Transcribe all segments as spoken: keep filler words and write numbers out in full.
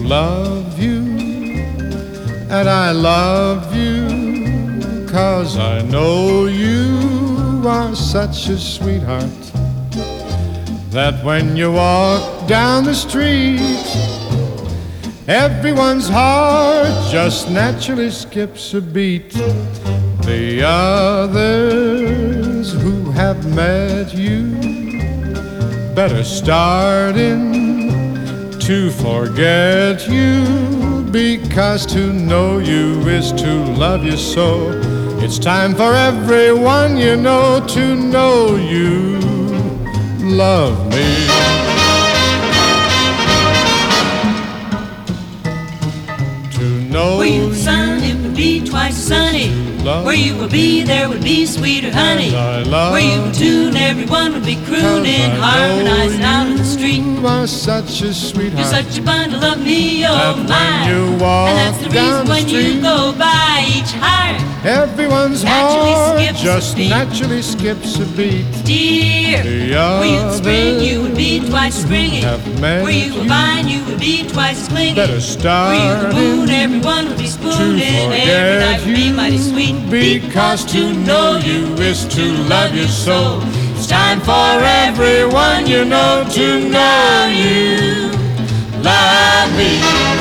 love you, and I love you 'cause I know you are such a sweetheart that when you walk down the street, everyone's heart just naturally skips a beat. The others who have met you better start in to forget you, because to know you is to love you so. It's time for everyone you know to know you love me. To know were you the sun, it would be twice as sunny. Where you would be, there would be sweeter honey. Where you would tune, everyone would be crooning, harmonizing out in the street. You are such a sweetheart. You're such a bundle of me, oh my. You walk and that's the reason when the you go by each heart, everyone's naturally heart skips just a beat. naturally skips a beat. Dear, were you the spring, you would be twice as springy. Were you a vine, you would be twice as clingy. Better start were you the moon, everyone would be spooning. Every night would be mighty sweet. Because to know you is to love you so. It's time for everyone you know to know you love me.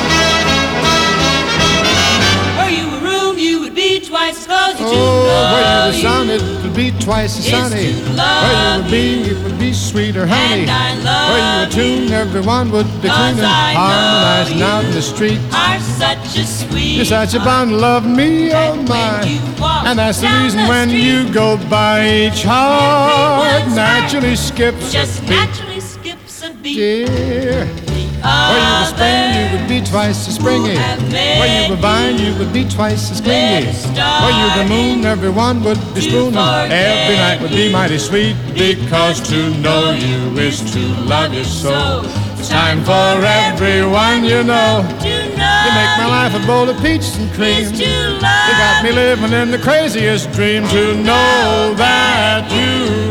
Were you a room, you would be twice as cozy. Oh, to know were you the you sun, it would be twice as is sunny. to Where you love would be, it would be sweeter honey. And I love Where you would tune, everyone would be 'cause tuning, I know harmonizing out in the street. are such a sweet You're such a bundle of me, oh And my. when you walk And that's the down reason the when street, you go by each heart everyone's naturally skips just a beat. naturally skips a beat. Dear, where you were spring, you would be twice as springy. Where you were vine, you would be twice as clingy. Where you the moon, everyone would be spooning. Every night would be mighty sweet, because to know you is to love you so. It's time for everyone you know. You make my life a bowl of peaches and cream. You got me living in the craziest dream, to know that you